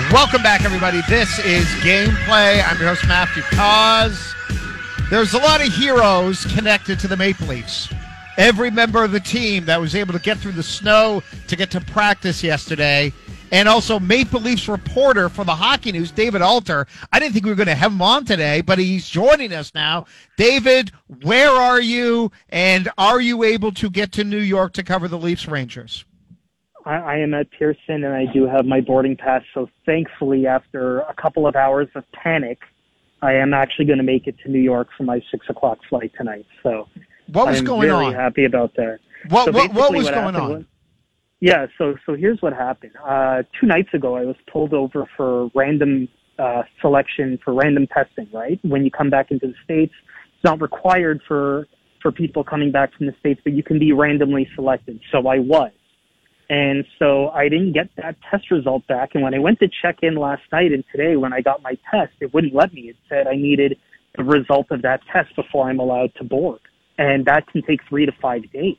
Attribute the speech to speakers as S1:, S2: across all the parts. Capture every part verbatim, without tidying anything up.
S1: Welcome back, everybody. This is Gameplay. I'm your host, Matthew Cause. There's a lot of heroes connected to the Maple Leafs. Every member of the team that was able to get through the snow to get to practice yesterday, and also Maple Leafs reporter for the Hockey News, David Alter. I didn't think we were going to have him on today, but he's joining us now. David, where are you, and are you able to get to New York to cover the Leafs Rangers?
S2: I, I am at Pearson, and I do have my boarding pass, so thankfully, after a couple of hours of panic, I am actually going to make it to New York for my six o'clock flight tonight. So
S1: what was
S2: I'm
S1: going
S2: very
S1: on?
S2: happy about that.
S1: What,
S2: so
S1: what, what was
S2: what
S1: going on?
S2: Was, yeah, so so here's what happened. Uh, two nights ago, I was pulled over for random uh, selection, for random testing, right? When you come back into the States, it's not required for, for people coming back from the States, but you can be randomly selected. So I was. And so I didn't get that test result back. And when I went to check in last night and today when I got my test, it wouldn't let me. It said I needed the result of that test before I'm allowed to board. And that can take three to five days.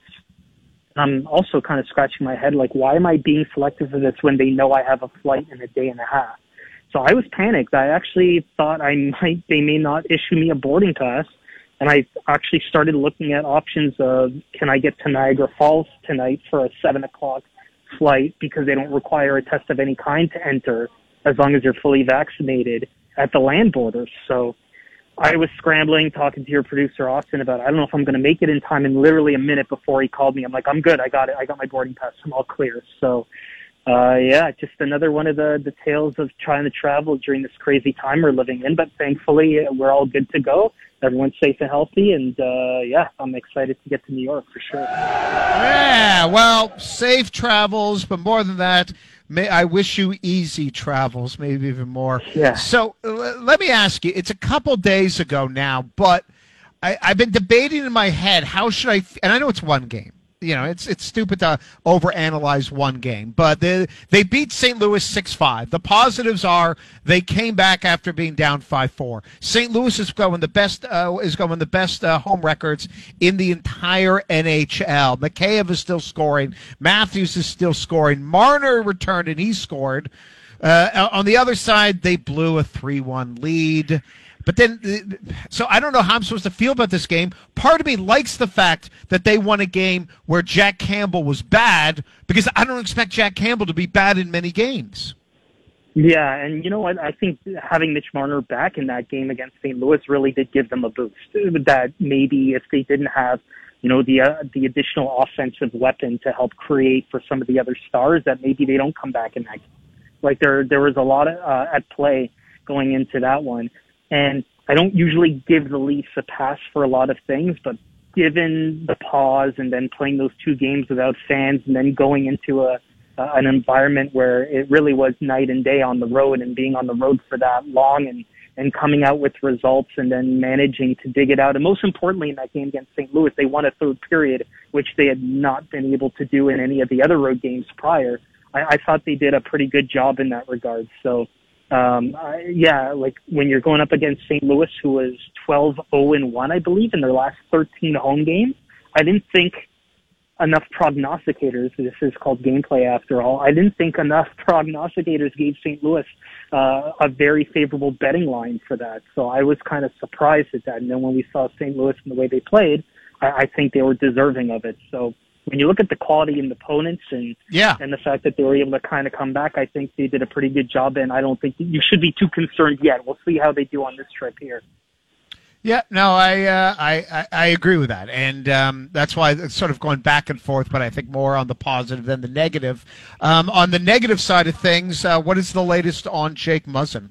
S2: I'm also kind of scratching my head, like, why am I being selected for this when they know I have a flight in a day and a half? So I was panicked. I actually thought I might, they may not issue me a boarding pass. And I actually started looking at options of, can I get to Niagara Falls tonight for a seven o'clock flight because they don't require a test of any kind to enter as long as you're fully vaccinated at the land borders. So I was scrambling, talking to your producer, Austin, about, I don't know if I'm going to make it in time. And literally a minute before he called me, I'm like, I'm good. I got it. I got my boarding pass. I'm all clear. So, uh, yeah, just another one of the, the tales of trying to travel during this crazy time we're living in. But thankfully, we're all good to go. Everyone's safe and healthy, and, uh, yeah, I'm excited to get to New York for sure.
S1: Yeah, well, safe travels, but more than that, may, I wish you easy travels, maybe even more.
S2: Yeah.
S1: So l- let me ask you, it's a couple days ago now, but I, I've been debating in my head, how should I, f- and I know it's one game. You know, it's it's stupid to overanalyze one game, but they they beat Saint Louis six five. The positives are they came back after being down five four. Saint Louis is going the best uh, is going the best uh, home records in the entire N H L. Mikheyev is still scoring. Matthews is still scoring. Marner returned and he scored. Uh, on the other side, they blew a three one lead. But then, so I don't know how I'm supposed to feel about this game. Part of me likes the fact that they won a game where Jack Campbell was bad, because I don't expect Jack Campbell to be bad in many games.
S2: Yeah, and you know what? I think having Mitch Marner back in that game against Saint Louis really did give them a boost. That maybe if they didn't have, you know, the uh, the additional offensive weapon to help create for some of the other stars, that maybe they don't come back in that game. Like there, there was a lot of, uh, at play going into that one. And I don't usually give the Leafs a pass for a lot of things, but given the pause and then playing those two games without fans and then going into a uh, an environment where it really was night and day on the road, and being on the road for that long and, and coming out with results and then managing to dig it out. And most importantly, in that game against Saint Louis, they won a third period, which they had not been able to do in any of the other road games prior. I, I thought they did a pretty good job in that regard. So, Um, uh, yeah, like when you're going up against Saint Louis, who was twelve oh and one, I believe, in their last thirteen home games, I didn't think enough prognosticators, this is called gameplay after all, I didn't think enough prognosticators gave Saint Louis uh, a very favorable betting line for that. So I was kind of surprised at that. And then when we saw Saint Louis and the way they played, I, I think they were deserving of it. So when you look at the quality in the opponents and
S1: yeah.
S2: and the fact that they were able to kind of come back, I think they did a pretty good job, and I don't think you should be too concerned yet. We'll see how they do on this trip here.
S1: Yeah, no, I uh, I, I I agree with that, and um, that's why it's sort of going back and forth, but I think more on the positive than the negative. Um, on the negative side of things, uh, what is the latest on Jake Muzzin?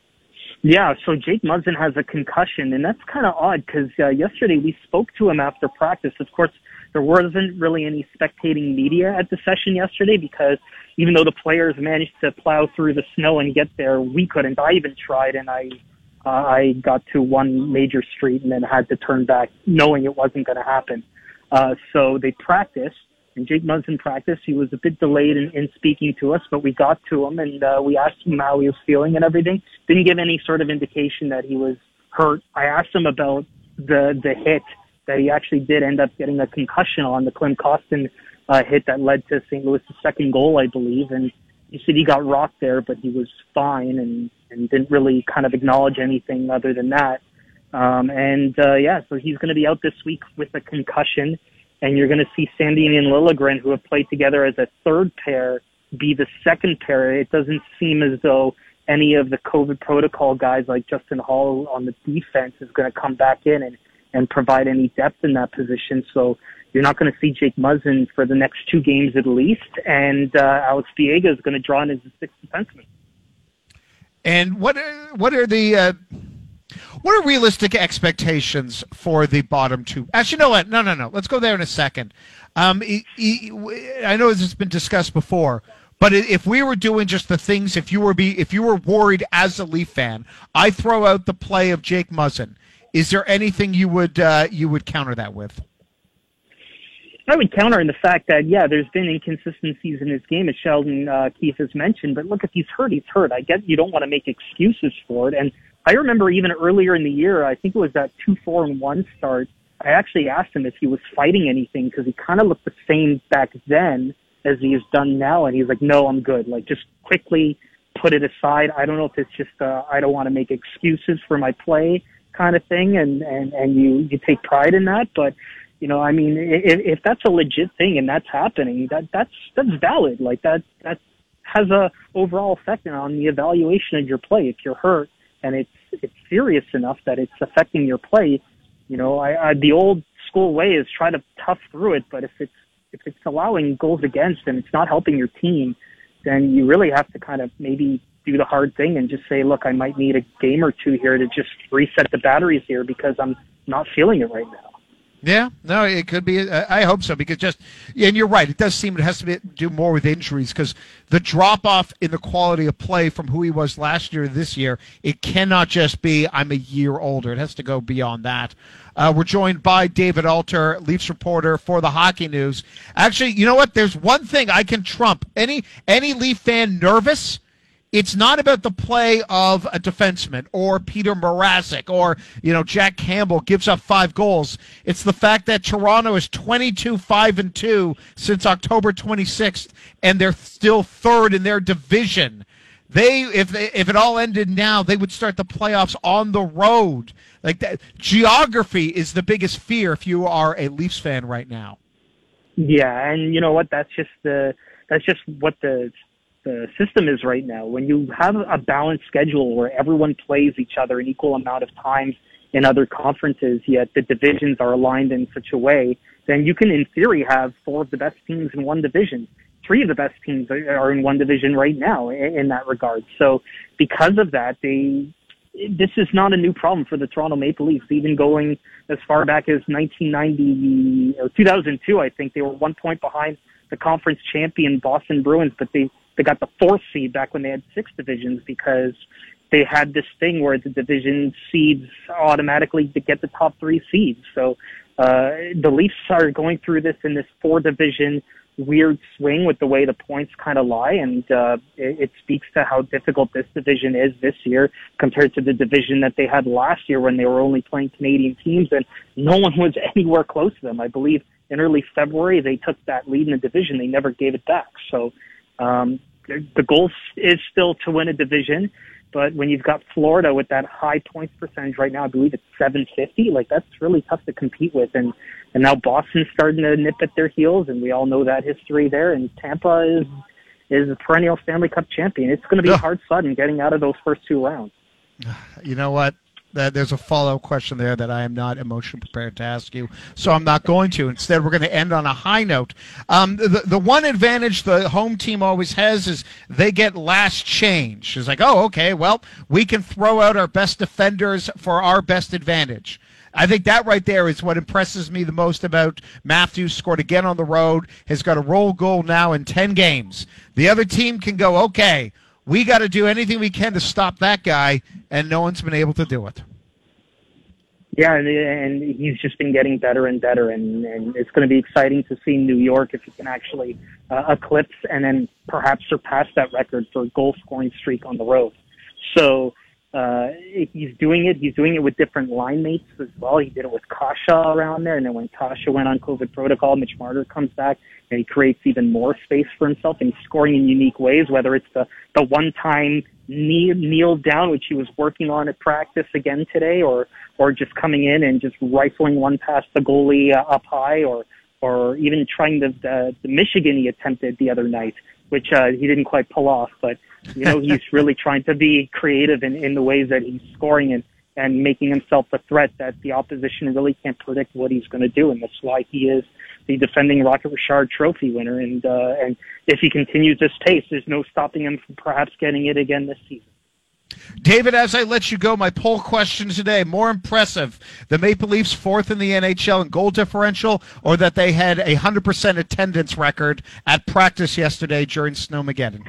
S2: Yeah, so Jake Muzzin has a concussion, and that's kind of odd because uh, yesterday we spoke to him after practice. Of course, there wasn't really any spectating media at the session yesterday because even though the players managed to plow through the snow and get there, we couldn't. I even tried, and I uh, I got to one major street and then had to turn back knowing it wasn't going to happen. Uh, so they practiced, and Jake Muzzin practiced. He was a bit delayed in, in speaking to us, but we got to him, and uh, we asked him how he was feeling and everything. Didn't give any sort of indication that he was hurt. I asked him about the the hit that he actually did end up getting a concussion on, the Klim Kostin uh, hit that led to Saint Louis' second goal, I believe. And he said he got rocked there, but he was fine and, and didn't really kind of acknowledge anything other than that. Um, and, uh, yeah, so he's going to be out this week with a concussion, and you're going to see Sandin and Liljegren, who have played together as a third pair, be the second pair. It doesn't seem as though any of the COVID protocol guys like Justin Hall on the defense is going to come back in and, and provide any depth in that position. So you're not going to see Jake Muzzin for the next two games at least, and uh, Alex Biega is going to draw in as the sixth defenseman.
S1: And what are, what are the uh, what are realistic expectations for the bottom two? Actually, you know what? No, no, no. Let's go there in a second. Um, he, he, I know this has been discussed before, but if we were doing just the things, if you were be if you were worried as a Leaf fan, I throw out the play of Jake Muzzin. Is there anything you would uh, you would counter that with?
S2: I would counter in the fact that, yeah, there's been inconsistencies in his game, as Sheldon uh, Keefe has mentioned, but look, if he's hurt, he's hurt. I get you don't want to make excuses for it. And I remember even earlier in the year, I think it was that two four and one start, I actually asked him if he was fighting anything because he kind of looked the same back then as he has done now. And he's like, no, I'm good. Like, just quickly put it aside. I don't know if it's just uh, I don't want to make excuses for my play kind of thing, and, and, and you, you take pride in that. But you know, I mean, if, if that's a legit thing and that's happening, that that's that's valid. Like that that has a overall effect on the evaluation of your play. If you're hurt and it's it's serious enough that it's affecting your play, you know, I, I the old school way is try to tough through it. But if it's if it's allowing goals against and it's not helping your team, then you really have to kind of maybe do the hard thing and just say, look, I might need a game or two here to just reset the batteries here because I'm not feeling it right now.
S1: Yeah, no, it could be. I hope so because just, and you're right. It does seem it has to be, do more with injuries because the drop off in the quality of play from who he was last year to this year, it cannot just be I'm a year older. It has to go beyond that. Uh, we're joined by David Alter, Leafs reporter for the Hockey News. Actually, you know what? There's one thing I can trump any any Leaf fan nervous. It's not about the play of a defenseman or Peter Mrazek or, you know, Jack Campbell gives up five goals. It's the fact that Toronto is twenty-two five and two since October twenty-sixth, and they're still third in their division. They, if they, if it all ended now, they would start the playoffs on the road. Like that, geography is the biggest fear if you are a Leafs fan right now.
S2: Yeah, and you know what? That's just the that's just what the. the system is right now. When you have a balanced schedule where everyone plays each other an equal amount of times in other conferences, yet the divisions are aligned in such a way, then you can, in theory, have four of the best teams in one division. Three of the best teams are in one division right now in that regard. So because of that, they this is not a new problem for the Toronto Maple Leafs. Even going as far back as nineteen ninety, or two thousand two, I think they were one point behind the conference champion Boston Bruins, but they They got the fourth seed back when they had six divisions because they had this thing where the division seeds automatically to get the top three seeds. So uh, the Leafs are going through this in this four division weird swing with the way the points kind of lie, and uh, it, it speaks to how difficult this division is this year compared to the division that they had last year when they were only playing Canadian teams and no one was anywhere close to them. I believe in early February they took that lead in the division. They never gave it back. So Um, the goal is still to win a division, but when you've got Florida with that high points percentage right now, I believe it's seven fifty, like that's really tough to compete with. And, and now Boston's starting to nip at their heels, and we all know that history there. And Tampa is, is a perennial Stanley Cup champion. It's going to be hard sudden getting out of those first two rounds.
S1: You know what? There's a follow-up question there that I am not emotionally prepared to ask you, so I'm not going to. Instead, we're going to end on a high note. Um, the, the one advantage the home team always has is they get last change. It's like, oh, okay, well, we can throw out our best defenders for our best advantage. I think that right there is what impresses me the most about Matthews. Scored again on the road, has got a roll goal now in ten games. The other team can go, okay, we got to do anything we can to stop that guy, and no one's been able to do it.
S2: Yeah, and, and he's just been getting better and better, and, and it's going to be exciting to see New York if he can actually uh, eclipse and then perhaps surpass that record for a goal-scoring streak on the road. So uh, he's doing it. He's doing it with different line mates as well. He did it with Kasha around there, and then when Kasha went on COVID protocol, Mitch Marner comes back, and he creates even more space for himself, and he's scoring in unique ways, whether it's the, the one-time kneel, kneel down, which he was working on at practice again today, or or just coming in and just rifling one past the goalie uh, up high, or or even trying the, the, the Michigan he attempted the other night, which uh, he didn't quite pull off. But, you know, he's really trying to be creative in, in the ways that he's scoring and, and making himself a threat that the opposition really can't predict what he's going to do. And that's why he is the defending Rocket Richard Trophy winner. And, uh, and if he continues this pace, there's no stopping him from perhaps getting it again this season.
S1: David, as I let you go, my poll question today, more impressive, the Maple Leafs fourth in the N H L in goal differential, or that they had a one hundred percent attendance record at practice yesterday during Snowmageddon?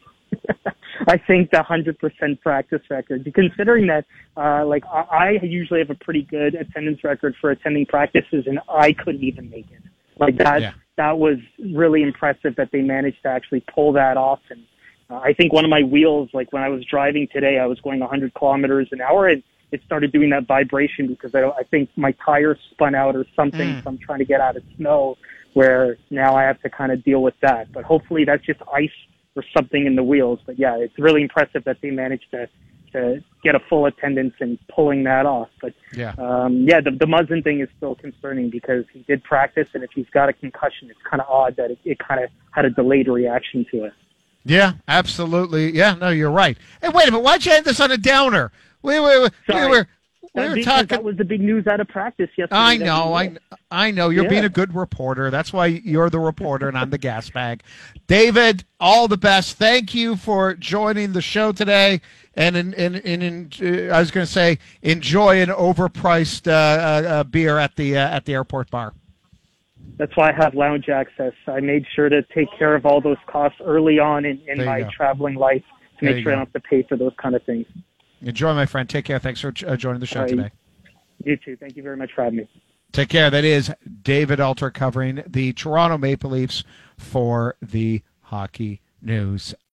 S2: I think the one hundred percent practice record, considering that, uh, like, I, I usually have a pretty good attendance record for attending practices, and I couldn't even make it. Like, that, yeah. that was really impressive that they managed to actually pull that off. And uh, I think one of my wheels, like, when I was driving today, I was going one hundred kilometers an hour, and it started doing that vibration because I, I think my tire spun out or something, mm. so I'm trying to get out of snow, where now I have to kind of deal with that. But hopefully that's just ice or something in the wheels. But yeah, it's really impressive that they managed to to get a full attendance and pulling that off. But
S1: yeah,
S2: um, yeah, the, the Muzzin thing is still concerning because he did practice, and if he's got a concussion, it's kind of odd that it, it kind of had a delayed reaction to it.
S1: Yeah, absolutely. Yeah, no, you're right. Hey, wait a minute, why'd you end this on a downer? We were we
S2: Sorry.
S1: were we
S2: That,
S1: were
S2: because
S1: talking.
S2: that was the big news out of practice yesterday.
S1: I
S2: that
S1: know,
S2: we
S1: I
S2: did.
S1: I know. You're
S2: Yeah.
S1: being a good reporter. That's why you're the reporter and I'm the gas bag. David, all the best. Thank you for joining the show today. And in, in, in, in uh, I was going to say, enjoy an overpriced uh, uh, uh, beer at the uh, at the airport bar.
S2: That's why I have lounge access. I made sure to take care of all those costs early on in, in my
S1: go.
S2: traveling life to
S1: There
S2: make
S1: you
S2: sure I
S1: go.
S2: don't have to pay for those kind of things.
S1: Enjoy, my friend. Take care. Thanks for uh, joining the show
S2: All right.
S1: today.
S2: You too. Thank you very much for having me.
S1: Take care. That is David Alter covering the Toronto Maple Leafs for the Hockey News.